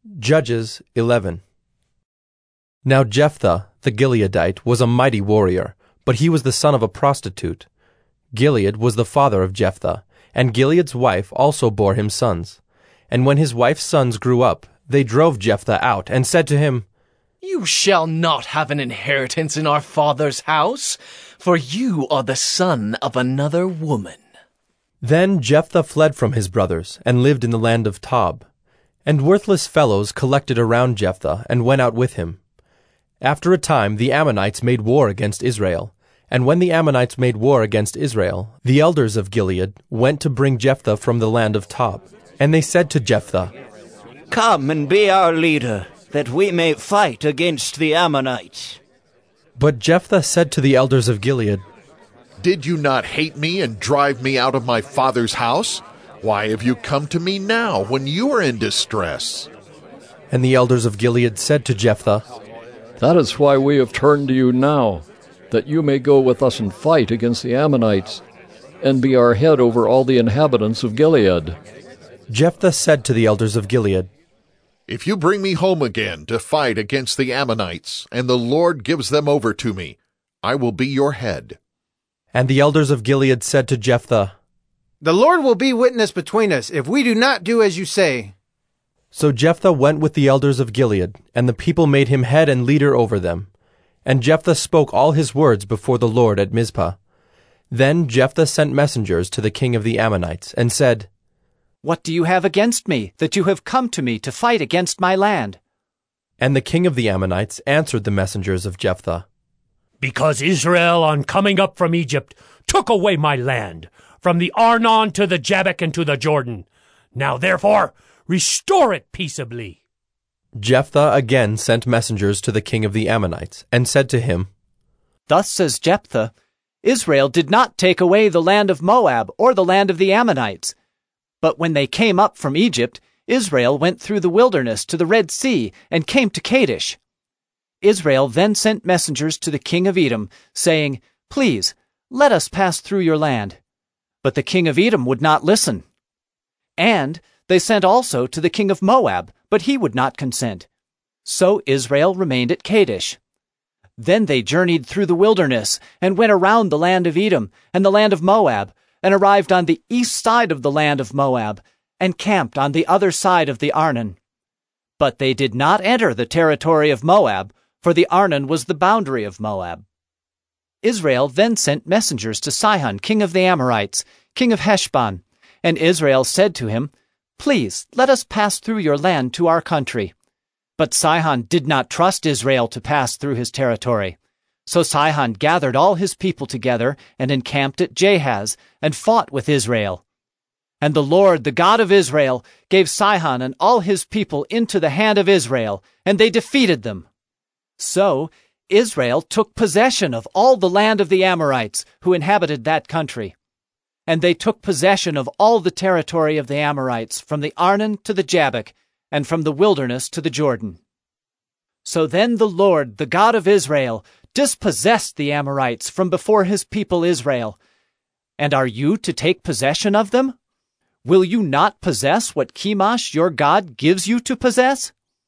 Judges 11. Now Jephthah, the Gileadite, was a mighty warrior, but he was the son of a prostitute. Gilead was the father of Jephthah, and Gilead's wife also bore him sons. And when his wife's sons grew up, they drove Jephthah out, and said to him, "You shall not have an inheritance in our father's house, for you are the son of another woman." Then Jephthah fled from his brothers, and lived in the land of Tob. And worthless fellows collected around Jephthah, and went out with him. After a time the Ammonites made war against Israel. And when the Ammonites made war against Israel, the elders of Gilead went to bring Jephthah from the land of Tob. And they said to Jephthah, "Come and be our leader, that we may fight against the Ammonites." But Jephthah said to the elders of Gilead, "Did you not hate me and drive me out of my father's house? Why have you come to me now when you are in distress?" And the elders of Gilead said to Jephthah, "That is why we have turned to you now, that you may go with us and fight against the Ammonites, and be our head over all the inhabitants of Gilead." Jephthah said to the elders of Gilead, "If you bring me home again to fight against the Ammonites, and the Lord gives them over to me, I will be your head." And the elders of Gilead said to Jephthah, "The Lord will be witness between us if we do not do as you say." So Jephthah went with the elders of Gilead, and the people made him head and leader over them. And Jephthah spoke all his words before the Lord at Mizpah. Then Jephthah sent messengers to the king of the Ammonites, and said, "What do you have against me, that you have come to me to fight against my land?" And the king of the Ammonites answered the messengers of Jephthah, "Because Israel, on coming up from Egypt, took away my land, from the Arnon to the Jabbok and to the Jordan. Now therefore restore it peaceably." Jephthah again sent messengers to the king of the Ammonites, and said to him, "Thus says Jephthah, Israel did not take away the land of Moab or the land of the Ammonites. But when they came up from Egypt, Israel went through the wilderness to the Red Sea and came to Kadesh. Israel then sent messengers to the king of Edom, saying, 'Please, let us pass through your land.' But the king of Edom would not listen. And they sent also to the king of Moab, but he would not consent. So Israel remained at Kadesh. Then they journeyed through the wilderness, and went around the land of Edom and the land of Moab, and arrived on the east side of the land of Moab, and camped on the other side of the Arnon. But they did not enter the territory of Moab, for the Arnon was the boundary of Moab. Israel then sent messengers to Sihon, king of the Amorites, king of Heshbon, and Israel said to him, 'Please, let us pass through your land to our country.' But Sihon did not trust Israel to pass through his territory. So Sihon gathered all his people together and encamped at Jahaz, and fought with Israel. And the Lord, the God of Israel, gave Sihon and all his people into the hand of Israel, and they defeated them. So Israel took possession of all the land of the Amorites who inhabited that country. And they took possession of all the territory of the Amorites, from the Arnon to the Jabbok, and from the wilderness to the Jordan. So then the Lord, the God of Israel, dispossessed the Amorites from before his people Israel. And are you to take possession of them? Will you not possess what Chemosh your God gives you to possess?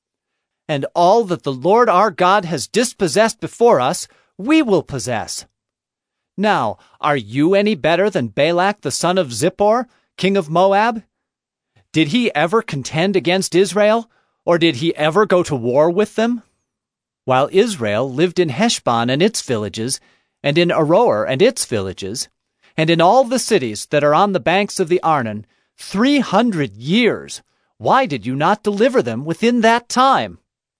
And all that the Lord our God has dispossessed before us, we will possess. Now, are you any better than Balak the son of Zippor, king of Moab? Did he ever contend against Israel, or did he ever go to war with them? While Israel lived in Heshbon and its villages, and in Aroer and its villages, and in all the cities that are on the banks of the Arnon, 300 years, why did you not deliver them within that time?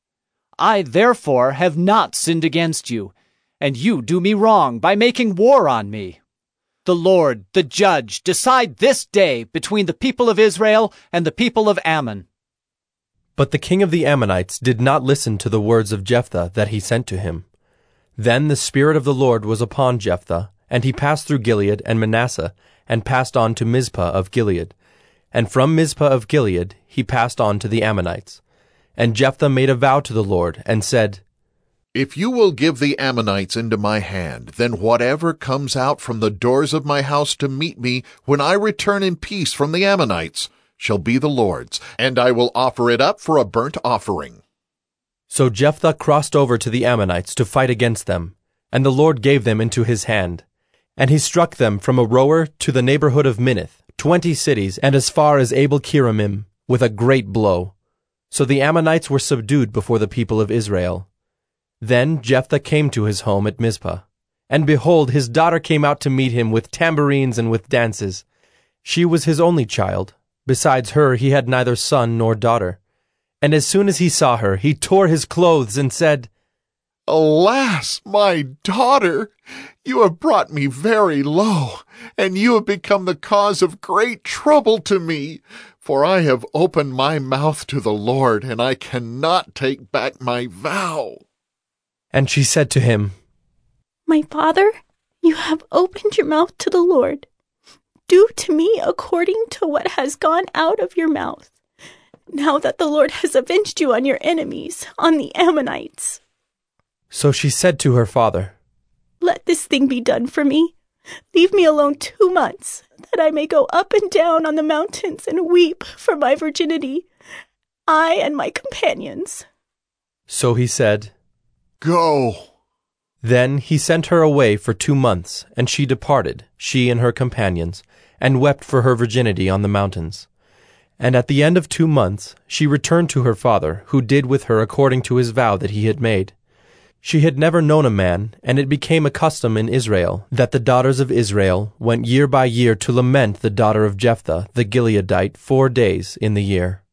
I therefore have not sinned against you, and you do me wrong by making war on me. The Lord, the judge, decide this day between the people of Israel and the people of Ammon." But the king of the Ammonites did not listen to the words of Jephthah that he sent to him. Then the Spirit of the Lord was upon Jephthah, and he passed through Gilead and Manasseh, and passed on to Mizpah of Gilead. And from Mizpah of Gilead he passed on to the Ammonites. And Jephthah made a vow to the Lord, and said, "If you will give the Ammonites into my hand, then whatever comes out from the doors of my house to meet me when I return in peace from the Ammonites, shall be the Lord's, and I will offer it up for a burnt offering." So Jephthah crossed over to the Ammonites to fight against them, and the Lord gave them into his hand. And he struck them from Aroer to the neighborhood of Minnith, 20 cities, and as far as Abel-Keramim, with a great blow. So the Ammonites were subdued before the people of Israel. Then Jephthah came to his home at Mizpah. And behold, his daughter came out to meet him with tambourines and with dances. She was his only child. Besides her he had neither son nor daughter. And as soon as he saw her, he tore his clothes and said, "Alas, my daughter, you have brought me very low, and you have become the cause of great trouble to me. For I have opened my mouth to the Lord, and I cannot take back my vow." And she said to him, "My father, you have opened your mouth to the Lord. Do to me according to what has gone out of your mouth, now that the Lord has avenged you on your enemies, on the Ammonites." So she said to her father, "Let this thing be done for me. Leave me alone 2 months, that I may go up and down on the mountains and weep for my virginity, I and my companions." So he said, "Go." Then he sent her away for 2 months, and she departed, she and her companions, and wept for her virginity on the mountains. And at the end of 2 months she returned to her father, who did with her according to his vow that he had made. She had never known a man, and it became a custom in Israel that the daughters of Israel went year by year to lament the daughter of Jephthah the Gileadite 4 days in the year.